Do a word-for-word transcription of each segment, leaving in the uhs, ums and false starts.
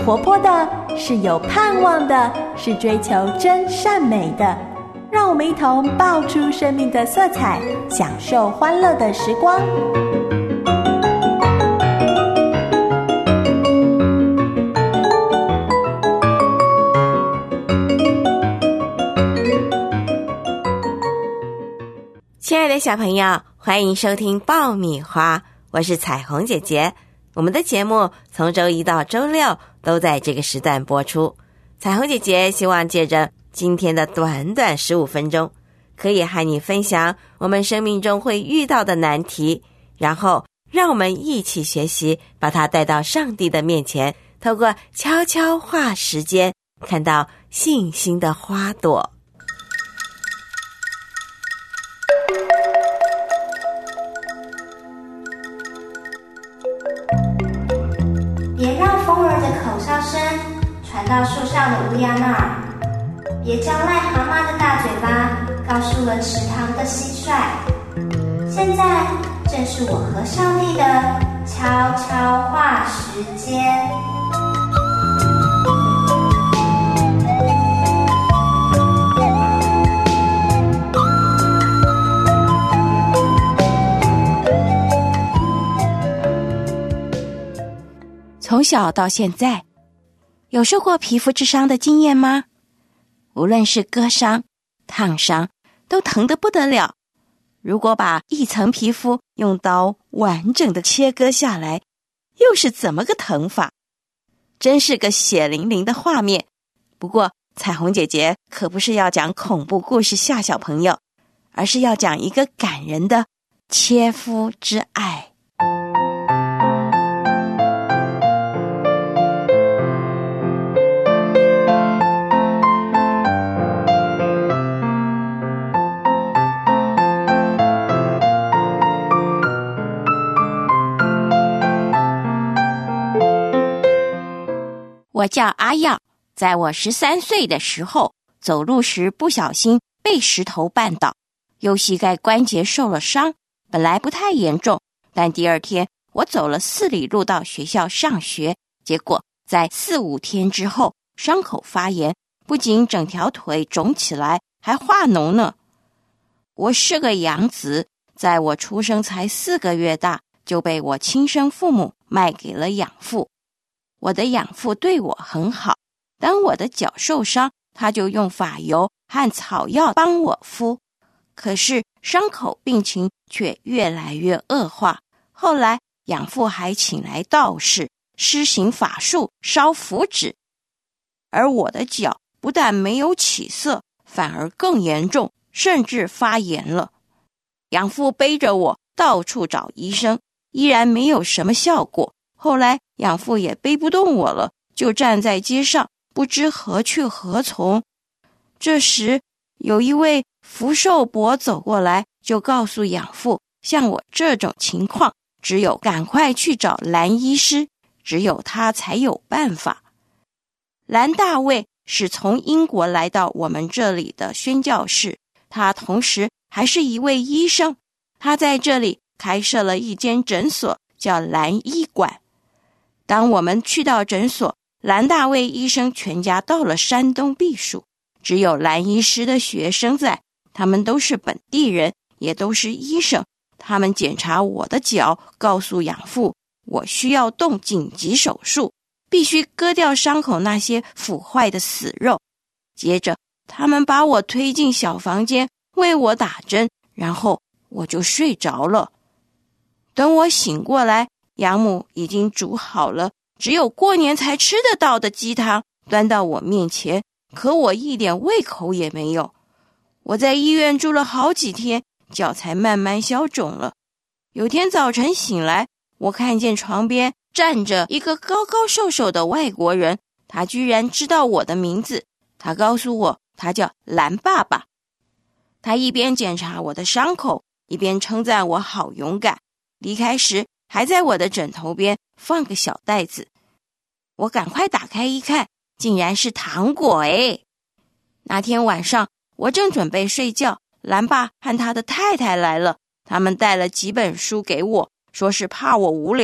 活泼的，是有盼望的，是追求真善美的。让我们一同爆出生命的色彩，享受欢乐的时光。 亲爱的小朋友，欢迎收听爆米花，我是彩虹姐姐。我们的节目从周一到周六都在这个时段播出。彩虹姐姐希望借着今天的短短十五分钟，可以和你分享我们生命中会遇到的难题，然后让我们一起学习，把它带到上帝的面前，透过悄悄话时间，看到信心的花朵。 别让风儿的口哨声传到树上的乌鸦那儿，别将癞蛤蟆的大嘴巴告诉了池塘的蟋蟀。现在正是我和上帝的悄悄话时间。 从小到现在，有受过皮肤之伤的经验吗？无论是割伤、烫伤，都疼得不得了。如果把一层皮肤用刀完整的切割下来，又是怎么个疼法？真是个血淋淋的画面。不过，彩虹姐姐可不是要讲恐怖故事吓小朋友，而是要讲一个感人的切肤之爱。我叫阿耀，在我十三岁的时候，走路时不小心被石头绊倒，右膝盖关节受了伤，本来不太严重，但第二天我走了四里路到学校上学，结果在四五天之后，伤口发炎，不仅整条腿肿起来，还化脓呢。我是个养子，在我出生才四个月大，就被我亲生父母卖给了养父。我的养父对我很好，当我的脚受伤，他就用发油和草药帮我敷。可是伤口病情却越来越恶化，后来养父还请来道士施行法术烧符纸，而我的脚不但没有起色，反而更严重，甚至发炎了。养父背着我到处找医生，依然没有什么效果。后来养父也背不动我了，就站在街上，不知何去何从。这时有一位福寿伯走过来，就告诉养父，像我这种情况，只有赶快去找兰医师，只有他才有办法。兰大卫是从英国来到我们这里的宣教士，他同时还是一位医生，他在这里开设了一间诊所，叫兰医馆。当我们去到诊所，兰大卫医生全家到了山东避暑，只有兰医师的学生在，他们都是本地人，也都是医生。他们检查我的脚，告诉养父我需要动紧急手术，必须割掉伤口那些腐坏的死肉。接着他们把我推进小房间，为我打针，然后我就睡着了。等我醒过来，养母已经煮好了只有过年才吃得到的鸡汤，端到我面前，可我一点胃口也没有。我在医院住了好几天，脚才慢慢消肿了。有天早晨醒来，我看见床边站着一个高高瘦瘦的外国人，他居然知道我的名字，他告诉我他叫兰爸爸。他一边检查我的伤口，一边称赞我好勇敢。离开时还在我的枕头边放个小袋子，我赶快打开一看，竟然是糖果诶。那天晚上我正准备睡觉，兰爸和他的太太来了，他们带了几本书给我，说是怕我无聊。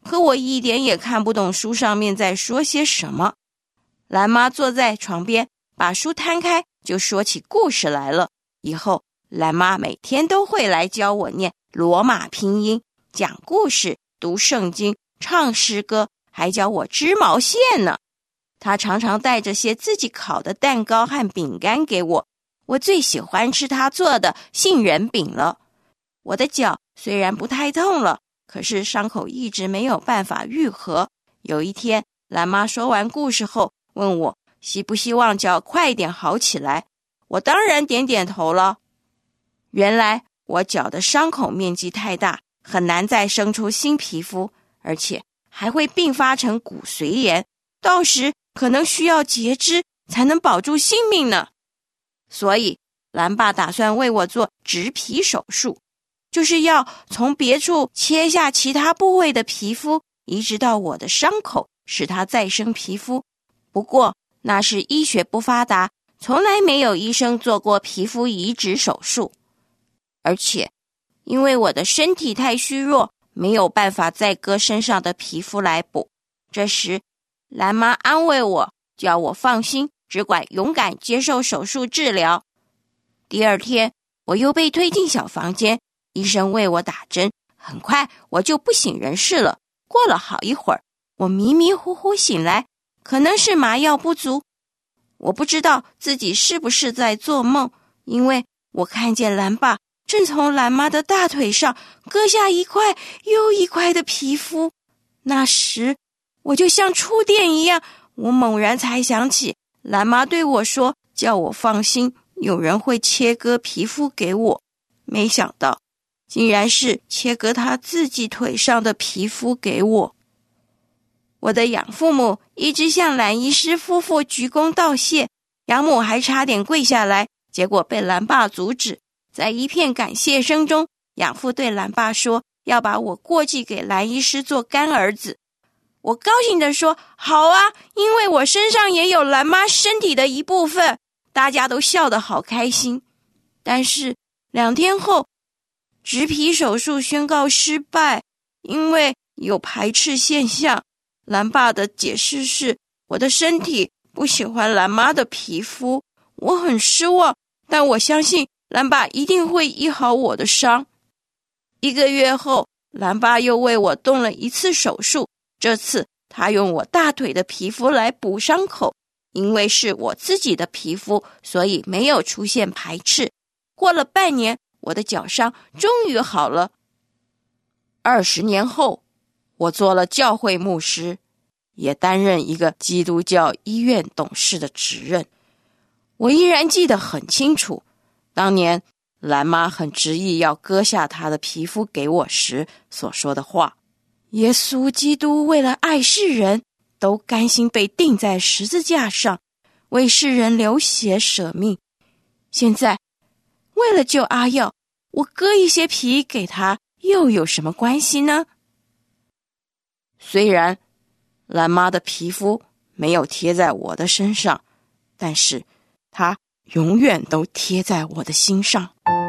可我一点也看不懂书上面在说些什么。兰妈坐在床边，把书摊开，就说起故事来了。以后兰妈每天都会来教我念罗马拼音，讲故事，读圣经，唱诗歌，还教我织毛线呢。她常常带着些自己烤的蛋糕和饼干给我，我最喜欢吃她做的杏仁饼了。我的脚虽然不太痛了，可是伤口一直没有办法愈合。有一天，兰妈说完故事后，问我希不希望脚快点好起来。我当然点点头了。原来我脚的伤口面积太大，很难再生出新皮肤，而且还会并发成骨髓炎，到时可能需要截肢才能保住性命呢。所以兰爸打算为我做植皮手术，就是要从别处切下其他部位的皮肤，移植到我的伤口，使它再生皮肤。不过那是医学不发达，从来没有医生做过皮肤移植手术。而且因为我的身体太虚弱，没有办法再割身上的皮肤来补。这时兰妈安慰我，叫我放心，只管勇敢接受手术治疗。第二天我又被推进小房间，医生为我打针，很快我就不省人事了。过了好一会儿，我迷迷糊糊醒来，可能是麻药不足。我不知道自己是不是在做梦，因为我看见兰爸正从兰妈的大腿上割下一块又一块的皮肤。那时我就像触电一样，我猛然才想起兰妈对我说，叫我放心，有人会切割皮肤给我。没想到竟然是切割她自己腿上的皮肤给我。我的养父母一直向兰医师夫妇鞠躬道谢，养母还差点跪下来，结果被兰爸阻止。在一片感谢声中，养父对兰爸说要把我过继给兰医师做干儿子。我高兴地说好啊，因为我身上也有兰妈身体的一部分。大家都笑得好开心。但是两天后，植皮手术宣告失败，因为有排斥现象。兰爸的解释是，我的身体不喜欢兰妈的皮肤。我很失望，但我相信兰爸一定会医好我的伤。一个月后，兰爸又为我动了一次手术，这次他用我大腿的皮肤来补伤口，因为是我自己的皮肤，所以没有出现排斥。过了半年，我的脚伤终于好了。二十年后，我做了教会牧师，也担任一个基督教医院董事的职任。我依然记得很清楚，当年兰妈很执意要割下她的皮肤给我时所说的话。耶稣基督为了爱世人，都甘心被钉在十字架上，为世人流血舍命。现在为了救阿耀，我割一些皮给他，又有什么关系呢？虽然兰妈的皮肤没有贴在我的身上，但是她永远都贴在我的心上。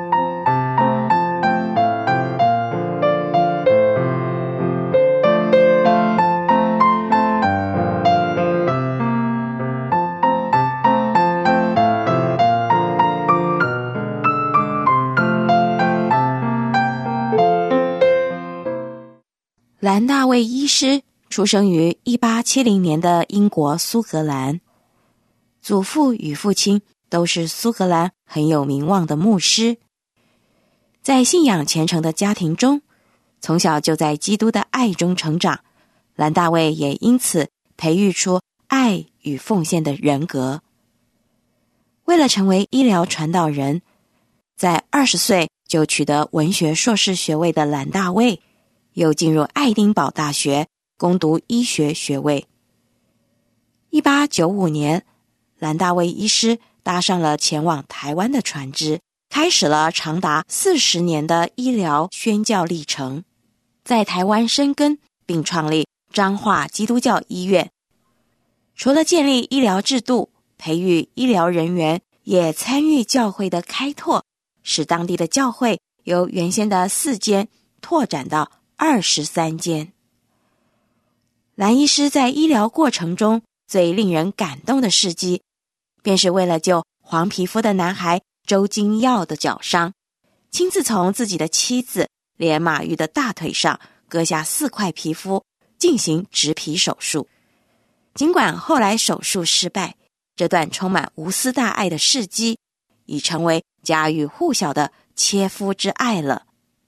兰大卫医师出生于一八七零年的英国苏格兰，祖父与父亲都是苏格兰很有名望的牧师。在信仰虔诚的家庭中，从小就在基督的爱中成长，兰大卫也因此培育出爱与奉献的人格。为了成为医疗传道人，在二十岁就取得文学硕士学位的兰大卫，又进入爱丁堡大学攻读医学学位。一八九五年，兰大卫医师搭上了前往台湾的船只，开始了长达四十年的医疗宣教历程，在台湾生根，并创立彰化基督教医院。除了建立医疗制度，培育医疗人员，也参与教会的开拓，使当地的教会由原先的四间拓展到二十三间。 兰医师在医疗过程中最令人感动的事迹，便是为了救黄皮肤的男孩周金耀的脚伤，亲自从自己的妻子连马玉的大腿上割下四块皮肤进行植皮手术。尽管后来手术失败，这段充满无私大爱的事迹已成为家喻户晓的切肤之爱了。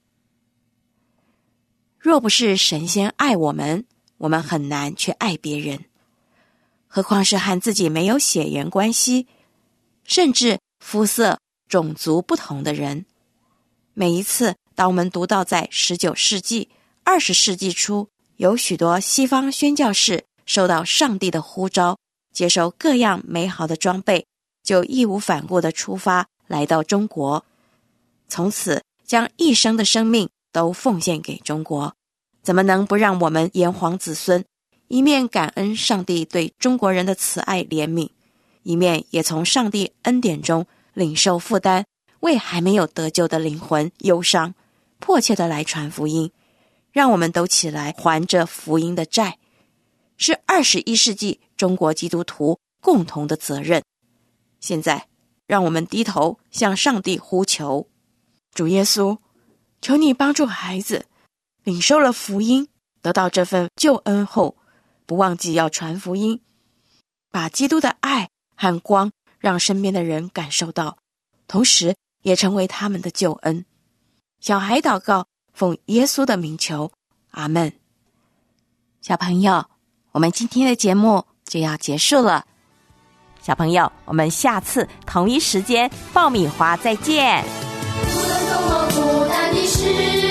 若不是神仙爱我们，我们很难去爱别人，何况是和自己没有血缘关系，甚至肤色、种族不同的人。每一次当我们读到在十九世纪、二十世纪初，有许多西方宣教士受到上帝的呼召，接受各样美好的装备，就义无反顾地出发来到中国，从此将一生的生命都奉献给中国，怎么能不让我们炎黄子孙一面感恩上帝对中国人的慈爱怜悯，一面也从上帝恩典中领受负担，为还没有得救的灵魂忧伤，迫切地来传福音。让我们都起来还这福音的债，是二十一世纪中国基督徒共同的责任。现在让我们低头向上帝呼求，主耶稣，求你帮助孩子领受了福音，得到这份救恩后，不忘记要传福音，把基督的爱和光让身边的人感受到，同时也成为他们的救恩。小孩祷告，奉耶稣的名求，阿们。小朋友，我们今天的节目就要结束了。 小朋友，我们下次同一时间爆米花再见。 不能多么孤单的事